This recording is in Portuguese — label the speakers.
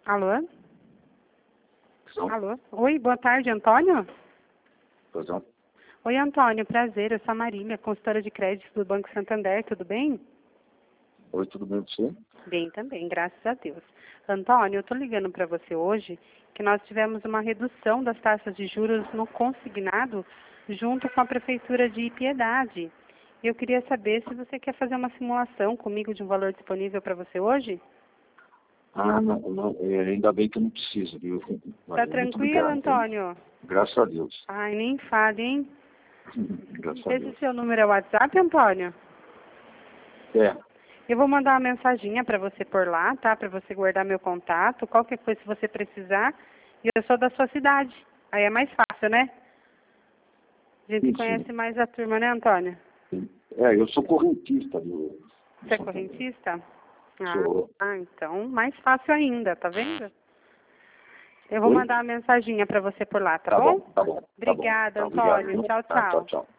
Speaker 1: Alô?
Speaker 2: Não.
Speaker 1: Alô? Oi, boa tarde, Antônio?
Speaker 2: Pois não.
Speaker 1: Oi, Antônio, prazer, eu sou a Marília, consultora de crédito do Banco Santander, tudo bem?
Speaker 2: Oi, tudo bem com você?
Speaker 1: Bem também, graças a Deus. Antônio, eu estou ligando para você hoje que nós tivemos uma redução das taxas de juros no consignado junto com a Prefeitura de Piedade. Eu queria saber se você quer fazer uma simulação comigo de um valor disponível para você hoje?
Speaker 2: Ah, não, ainda bem que eu não preciso, viu?
Speaker 1: Tá
Speaker 2: Mas muito
Speaker 1: tranquilo,
Speaker 2: obrigado, viu?
Speaker 1: Antônio?
Speaker 2: Graças a Deus.
Speaker 1: Ai, nem fale, hein?
Speaker 2: Graças a
Speaker 1: Esse
Speaker 2: Deus.
Speaker 1: seu número é o WhatsApp, Antônio?
Speaker 2: É,
Speaker 1: Eu vou mandar uma mensaginha para você por lá, tá? Para você guardar meu contato. Qualquer coisa, se você precisar. E eu sou da sua cidade. Aí é mais fácil, né? A gente
Speaker 2: sim,
Speaker 1: conhece mais a turma, né, Antônio?
Speaker 2: sim. Eu sou correntista do
Speaker 1: Você é
Speaker 2: Santander.
Speaker 1: correntista?
Speaker 2: Sou.
Speaker 1: Então mais fácil ainda, tá vendo? Eu vou
Speaker 2: Oi?
Speaker 1: mandar uma mensaginha para você por lá, tá
Speaker 2: Tá
Speaker 1: bom?
Speaker 2: bom, tá bom.
Speaker 1: Obrigada,
Speaker 2: Tá, obrigado,
Speaker 1: Antônio.
Speaker 2: viu?
Speaker 1: Tchau,
Speaker 2: Tá, tchau,
Speaker 1: tchau.
Speaker 2: tchau.